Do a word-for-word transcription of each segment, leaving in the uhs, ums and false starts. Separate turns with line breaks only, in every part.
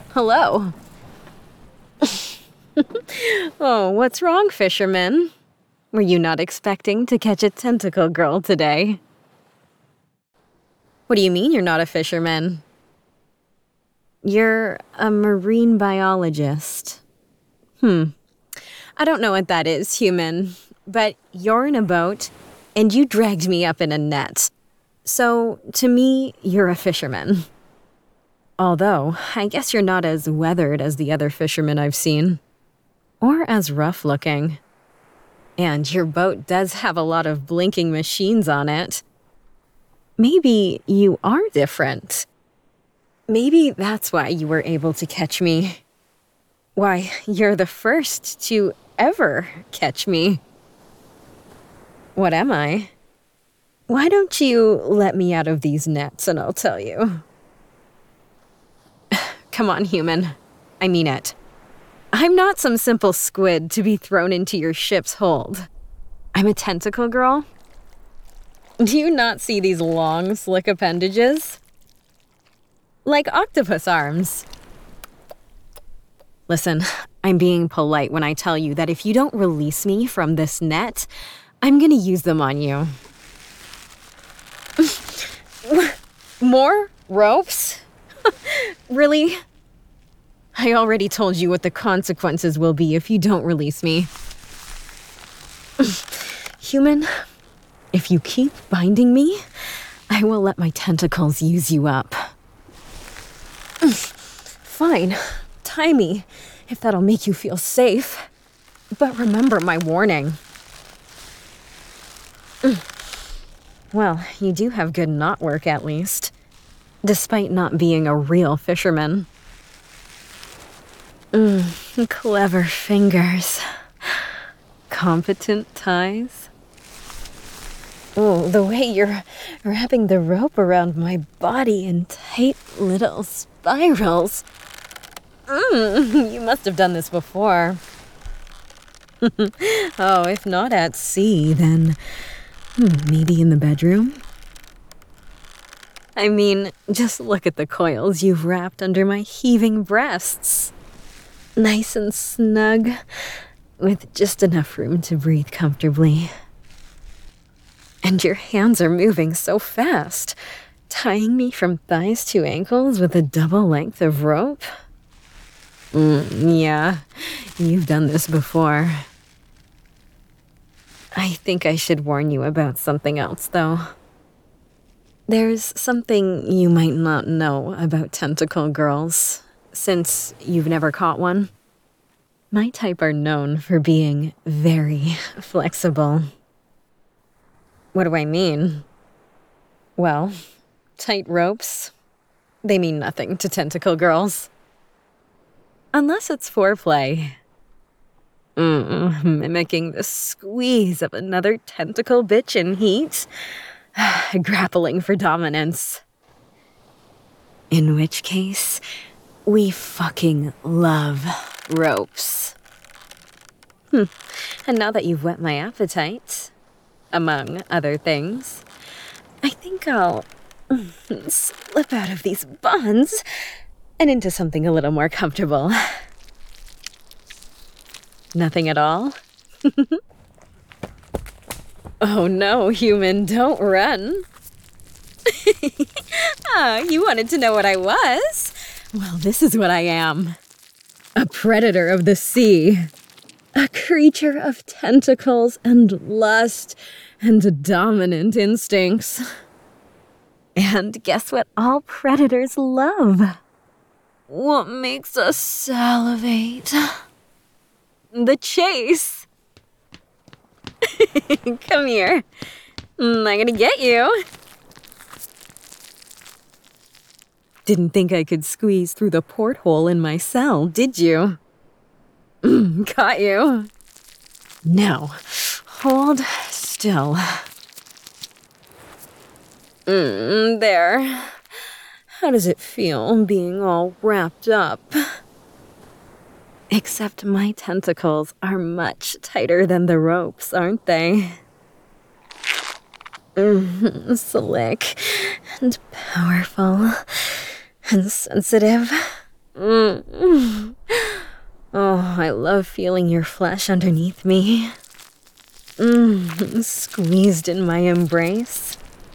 Hello. Oh, what's wrong, fisherman? Were you not expecting to catch a tentacle girl today? What do you mean you're not a fisherman? You're a marine biologist. Hmm. I don't know what that is, human, but you're in a boat and you dragged me up in a net. So, to me, you're a fisherman. Although, I guess you're not as weathered as the other fishermen I've seen. Or as rough-looking. And your boat does have a lot of blinking machines on it. Maybe you are different. Maybe that's why you were able to catch me. Why, you're the first to ever catch me. What am I? Why don't you let me out of these nets and I'll tell you? Come on, human. I mean it. I'm not some simple squid to be thrown into your ship's hold. I'm a tentacle girl. Do you not see these long, slick appendages? Like octopus arms. Listen, I'm being polite when I tell you that if you don't release me from this net, I'm gonna use them on you. More ropes? Really? I already told you what the consequences will be if you don't release me. Human, if you keep binding me, I will let my tentacles use you up. Fine, tie me, if that'll make you feel safe. But remember my warning. Well, you do have good knot work at least, despite not being a real fisherman. Mm, clever fingers. Competent ties. Oh, the way you're wrapping the rope around my body in tight little spirals. Mm, you must have done this before. Oh, if not at sea, then hmm, maybe in the bedroom? I mean, just look at the coils you've wrapped under my heaving breasts. Nice and snug, with just enough room to breathe comfortably. And your hands are moving so fast, tying me from thighs to ankles with a double length of rope. Mm, yeah, you've done this before. I think I should warn you about something else, though. There's something you might not know about tentacle girls, since you've never caught one. My type are known for being very flexible. What do I mean? Well, tight ropes, they mean nothing to tentacle girls. Unless it's foreplay. Mm, mimicking the squeeze of another tentacle bitch in heat. Grappling for dominance. In which case, we fucking love ropes. Hmm. And now that you've whet my appetite, among other things, I think I'll slip out of these bonds and into something a little more comfortable. Nothing at all? Oh no, human, don't run. Ah, you wanted to know what I was? Well, this is what I am. A predator of the sea. A creature of tentacles and lust and dominant instincts. And guess what all predators love? What makes us salivate? The chase. Come here. I'm gonna get you. Didn't think I could squeeze through the porthole in my cell, did you? Caught you. Now, hold still. Mm, there. How does it feel being all wrapped up? Except my tentacles are much tighter than the ropes, aren't they? Mm, slick and powerful and sensitive. Mm. Oh, I love feeling your flesh underneath me. Mm, squeezed in my embrace.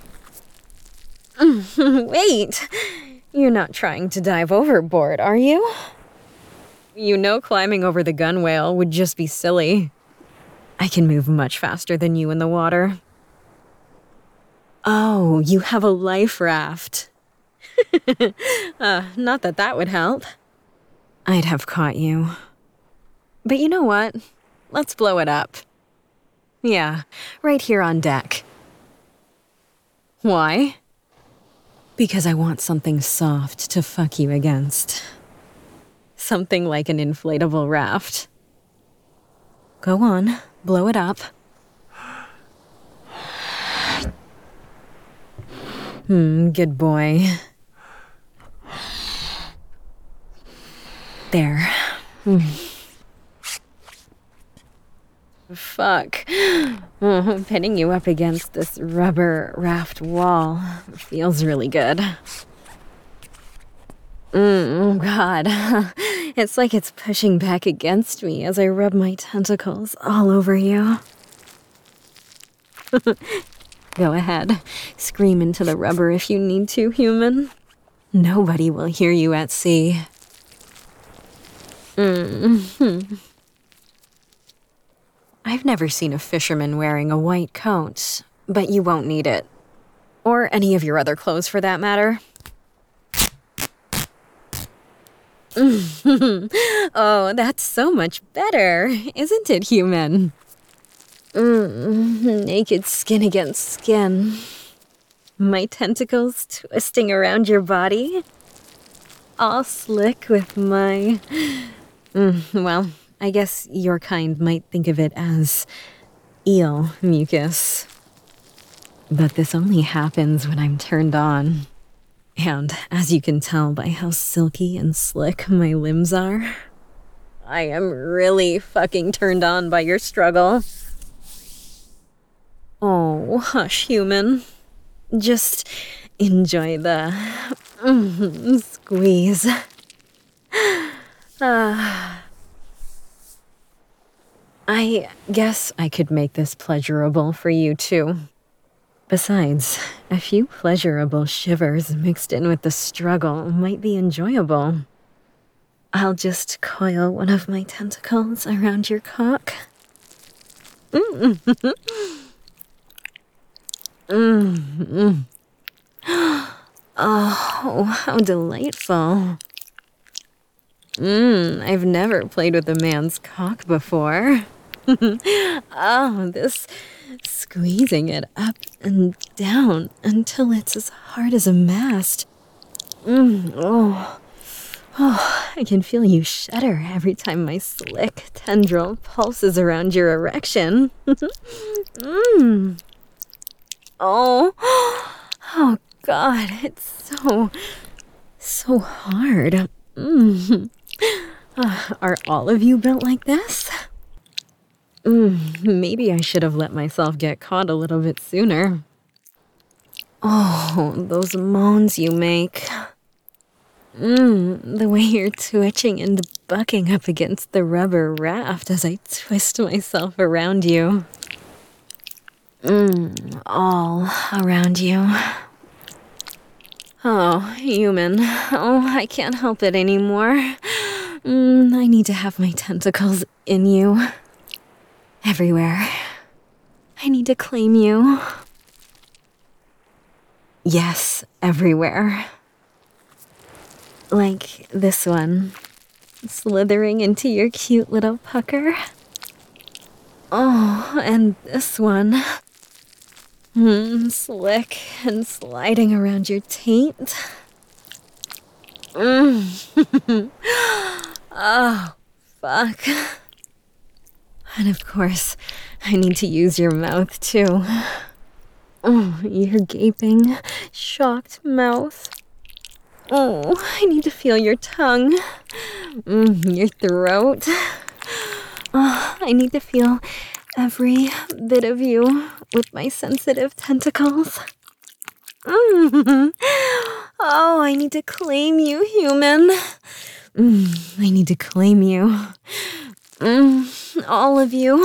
Mm, wait, you're not trying to dive overboard, are you? You know climbing over the gunwale would just be silly. I can move much faster than you in the water. Oh, you have a life raft. uh, not that that would help. I'd have caught you. But you know what? Let's blow it up. Yeah, right here on deck. Why? Because I want something soft to fuck you against. Something like an inflatable raft. Go on, blow it up. Hmm, good boy. There. Hmm. Fuck. Oh, pinning you up against this rubber raft wall feels really good. Mm, God. It's like it's pushing back against me as I rub my tentacles all over you. Go ahead. Scream into the rubber if you need to, human. Nobody will hear you at sea. Mm-hmm. I've never seen a fisherman wearing a white coat, but you won't need it. Or any of your other clothes for that matter. Oh, that's so much better, isn't it, human? Mm, naked skin against skin. My tentacles twisting around your body. All slick with my... Mm, well, I guess your kind might think of it as eel mucus. But this only happens when I'm turned on. And as you can tell by how silky and slick my limbs are, I am really fucking turned on by your struggle. Oh, hush, human. Just enjoy the mm, squeeze. Uh, I guess I could make this pleasurable for you, too. Besides, a few pleasurable shivers mixed in with the struggle might be enjoyable. I'll just coil one of my tentacles around your cock. Mm. Mm. Oh, how delightful. Mm, I've never played with a man's cock before. Oh, this squeezing it up and down until it's as hard as a mast. Mm, oh. Oh, I can feel you shudder every time my slick tendril pulses around your erection. mm. Oh, oh God, it's so, so hard. Mm. Uh, are all of you built like this? Mm, maybe I should have let myself get caught a little bit sooner. Oh, those moans you make. Mm, the way you're twitching and bucking up against the rubber raft as I twist myself around you. Mm, all around you. Oh, human. Oh, I can't help it anymore. Mm, I need to have my tentacles in you. Everywhere. I need to claim you. Yes, everywhere. Like this one. Slithering into your cute little pucker. Oh, and this one. Mm, slick and sliding around your taint. Mm. Oh, fuck. And of course, I need to use your mouth too. Oh, your gaping, shocked mouth. Oh, I need to feel your tongue. Mm, your throat. Oh, I need to feel every bit of you with my sensitive tentacles. Mm. Oh, I need to claim you, human. Mm, I need to claim you. Mm, all of you.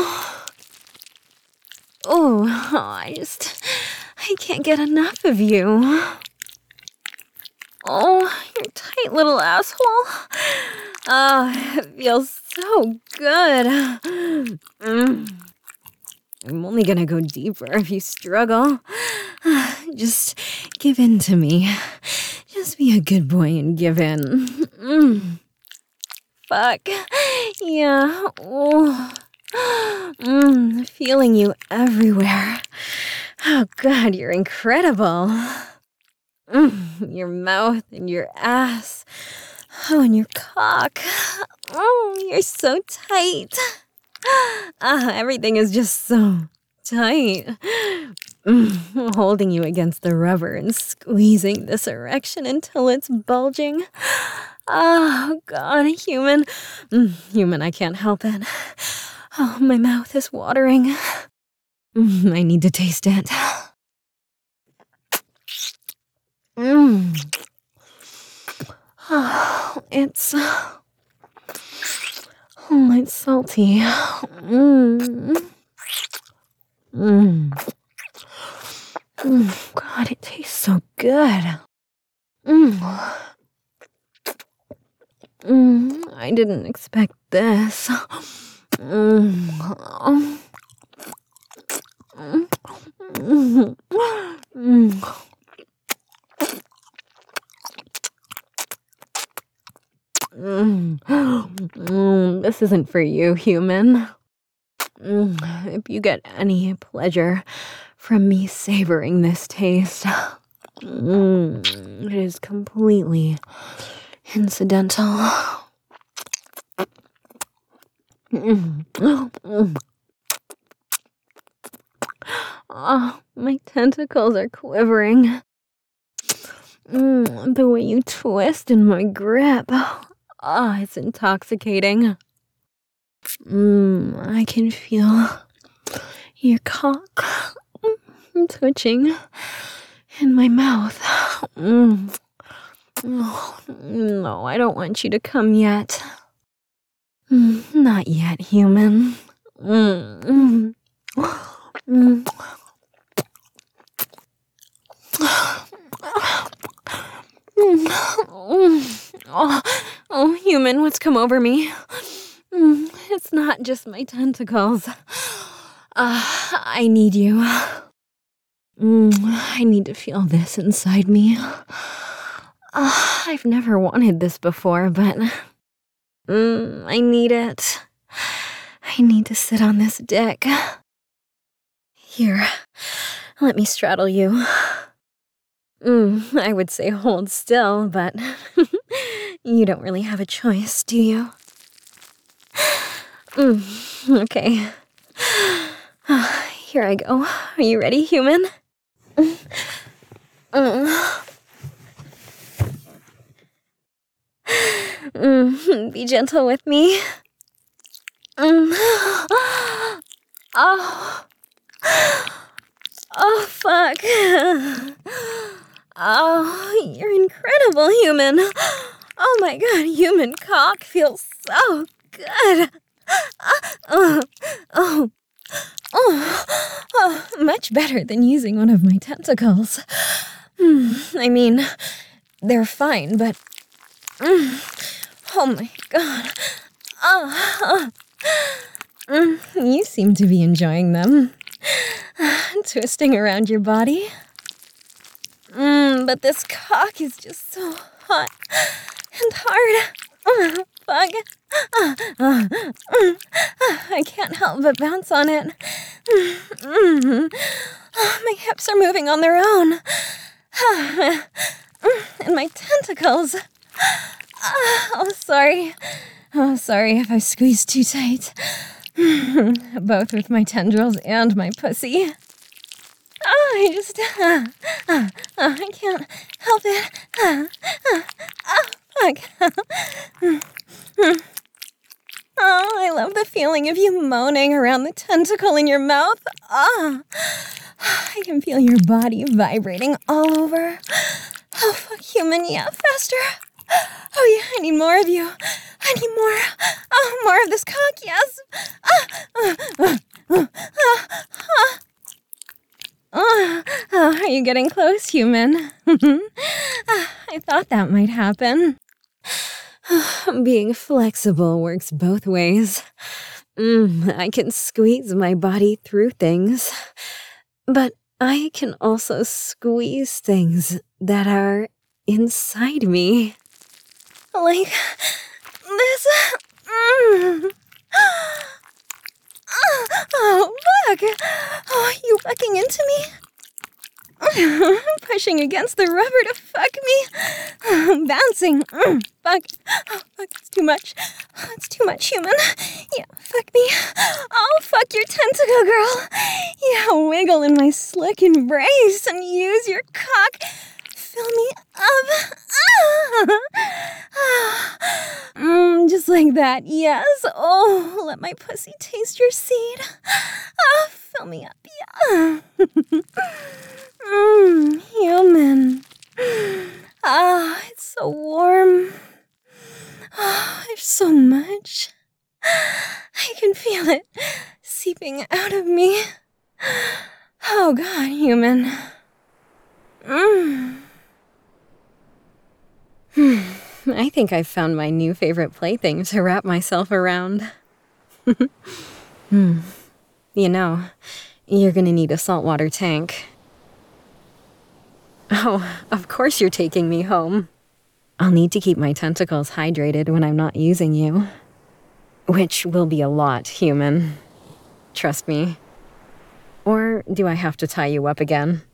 Oh, I just... I can't get enough of you. Oh, your tight little asshole. Oh, it feels so good. Mm. I'm only gonna go deeper if you struggle. Just give in to me. Just be a good boy and give in. Mm. Fuck. Yeah. Oh. Mm, feeling you everywhere. Oh, God, you're incredible. Mm, your mouth and your ass. Oh, and your cock. Oh, you're so tight. Ah, everything is just so tight. Mm, holding you against the rubber and squeezing this erection until it's bulging. Oh, God, human. Mm, human, I can't help it. Oh, my mouth is watering. Mm, I need to taste it. Mm. Oh, it's... Oh, it's salty. Mm. Mm. Mm. God, it tastes so good. Mm. Mm. I didn't expect this. Mm. Mm. Mm. Mm. Mm. Mm. This isn't for you, human. Mm. If you get any pleasure from me savoring this taste, mm, it is completely incidental. Mm. Mm. Oh, my tentacles are quivering. Mm, the way you twist in my grip. Oh, it's intoxicating. Mm, I can feel your cock twitching in my mouth. Mm. Oh, no, I don't want you to come yet. Mm, not yet, human. Mm. Mm. Mm. Oh, oh, human, what's come over me? Mm, it's not just my tentacles. Uh, I need you. Mm, I need to feel this inside me. Uh, I've never wanted this before, but mm, I need it. I need to sit on this dick. Here, let me straddle you. Mm, I would say hold still, but you don't really have a choice, do you? Mm, okay. Here I go. Are you ready, human? Mm. Mm, be gentle with me. Mm. Oh. Oh, fuck. Oh, you're incredible, human. Oh my God, human cock feels so good. Oh, oh, oh, oh, much better than using one of my tentacles. Mm, I mean, they're fine, but... Mm, oh my God. Oh, oh. Mm, you seem to be enjoying them. Twisting around your body. Mm, but this cock is just so hot and hard. Uh, fuck. Uh, uh, mm, uh, I can't help but bounce on it. Mm, mm, uh, my hips are moving on their own. Uh, and my tentacles. Uh, oh, sorry. Oh, sorry if I squeezed too tight. Both with my tendrils and my pussy. Oh, I just... Uh, uh, uh, I can't help it. Uh, uh, oh, fuck. Oh, I love the feeling of you moaning around the tentacle in your mouth. Ah, oh, I can feel your body vibrating all over. Oh, fuck, human, yeah, faster. Oh yeah, I need more of you. I need more. Oh, more of this cock, yes. Ah, ah, ah, ah, ah, ah. Oh, oh, are you getting close, human? I thought that might happen. Being flexible works both ways. Mm, I can squeeze my body through things, but I can also squeeze things that are inside me. Like this. Mm. Oh, fuck! Oh, you fucking into me? Pushing against the rubber to fuck me? Bouncing. Mm, fuck. Oh, fuck, it's too much. It's too much, human. Yeah, fuck me. Oh, fuck your tentacle, girl. Yeah, wiggle in my slick embrace and use your cock. Fill me up. Mm, just like that, yes. Oh, let my pussy taste your seed. Oh, fill me up, yeah. Mmm, human. Ah, it's so warm. Oh, there's so much. I can feel it seeping out of me. Oh, God, human. Mmm. Hmm. I think I've found my new favorite plaything to wrap myself around. Hmm. You know, you're gonna need a saltwater tank. Oh, of course you're taking me home. I'll need to keep my tentacles hydrated when I'm not using you. Which will be a lot, human. Trust me. Or do I have to tie you up again?